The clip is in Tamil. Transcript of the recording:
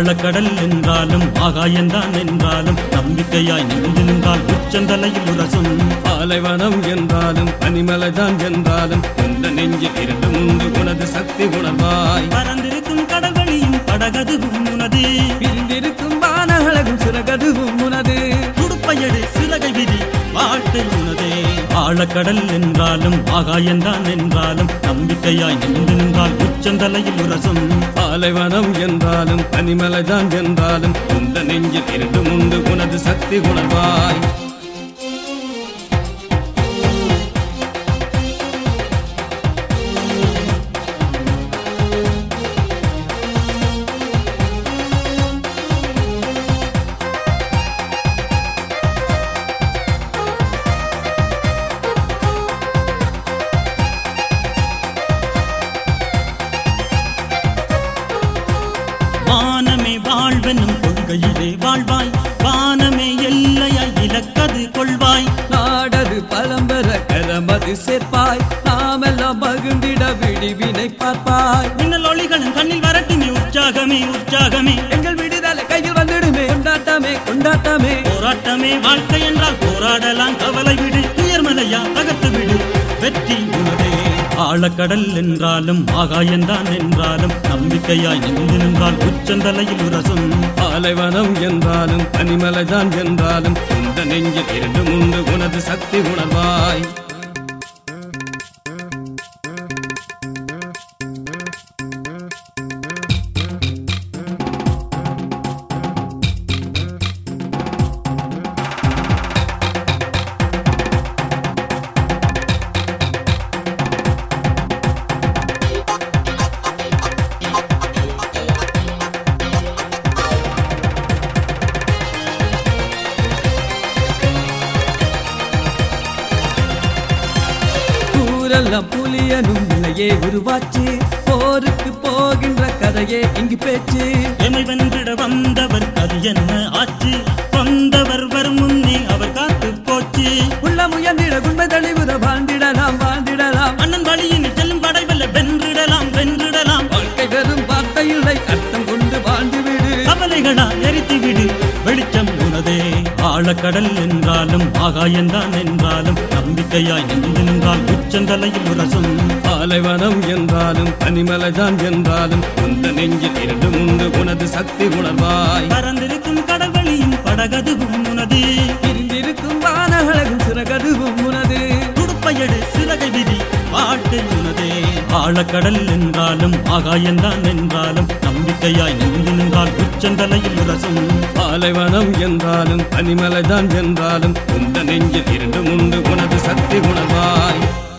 ஆழக்கடல் என்றாலும் ஆகாயந்தான் என்றாலும் நம்பிக்கையாய் நின்று நின்றால் உச்சந்தலையில் உரசும். பாலைவனம் என்றாலும் பனிமலைதான் என்றாலும் உந்த நெஞ்சில் இருந்து முந்து உனது சக்தி உணர்வாய். பறந்திருக்கும் கடல்வழியும் படகதுவும் உனது, பிரிந்திருக்கும் வானகலகும் சிறகதுவும் உனது. துடுப்பையடு சிறகை விதி வாழ்க்கை உனதே. ஆழக்கடல் என்றாலும் ஆகாயந்தான் என்றாலும் நம்பிக்கையாய் நின்று நின்றால் உச்சந்தலையில் உரசும். பாலைவனம் என்றாலும் பனிமலைதான் என்றாலும் உந்த நெஞ்சில் இருந்து முந்து உனது சக்தி உணர்வாய். வானமே வாழ்வெனும் கொள்கையிலே வாழ்வாய், வானமே எல்லையாய் இலக்கது கொள்வாய். நாடது பழம்பெற கரமது சேர்ப்பாய், நாமெல்லாம் மகிழ்ந்திட விடிவினை பார்ப்பாய். மின்னல் ஒளிகளும் கண்ணில் வரட்டுமே உற்சாகமே உற்சாகமே, எங்கள் விடுதலை கையில் வந்துடுமே கொண்டாட்டமே கொண்டாட்டமே. போராட்டமே வாழ்க்கை என்றால் போராடலாம், கவலை விடு, உயர்மலையா தகர்த்து விடு, வெற்றி உனதே. ஆழக்கடல் என்றாலும் ஆகாயந்தான் என்றாலும் நம்பிக்கையாய் நின்று நின்றால் உச்சந்தலையில் உரசும். பாலைவனம் என்றாலும் பனிமலைதான் என்றாலும் உந்த நெஞ்சில் இருந்து முந்து உனது சக்தி உணர்வாய். புலியனும் நிலையே உருவாச்சு, போருக்கு போகின்ற கதையே இங்கு பேச்சு. எமை வென்றிட வந்தவர் அது என்ன ஆச்சு, வந்தவர் வரும் முன்னே அவர் காத்து போச்சு. உள்ள முயன்றிட உண்மை தெளிவுற வாழ்ந்திடலாம் வாழ்ந்திடலாம். அண்ணன் வழியில் செல்லும் படைவல்ல வென்றிடலாம் வென்றிடலாம். வாழ்க்கை வெறும் வார்த்தையில்லை, அர்த்தம் கொண்டு வாழ்ந்துவிடு. கவலைகளா எரித்து விடு, வெளிச்சம் உனதே. ஆழக்கடல் என்றாலும் ஆகாயந்தான் என்றாலும் நம்பிக்கையாய் நின்று நின்றால் உச்சந்தலையில் உரசும். பாலைவனம் என்றாலும் பனிமலைதான் என்றாலும் உந்த நெஞ்சில் இருந்து முந்து உனது சக்தி உணர்வாய். பறந்திருக்கும் கடல்வழியும் படகதுவும் உனது, பிரிந்திருக்கும் வானகலகும் சிறகதுவும் உனது. துடுப்பையடு சிறகை விதி வாழ்க்கை உனதே. ஆழக்கடல் என்றாலும் ஆகாயந்தான் என்றாலும் நம்பிக்கையாய் நின்று நின்றால் உச்சந்தலையில் உரசும். பாலைவனம் என்றாலும் பனிமலைதான் என்றாலும் உந்த நெஞ்சில் இருந்து முந்து உனது சக்தி உணர்வாய்.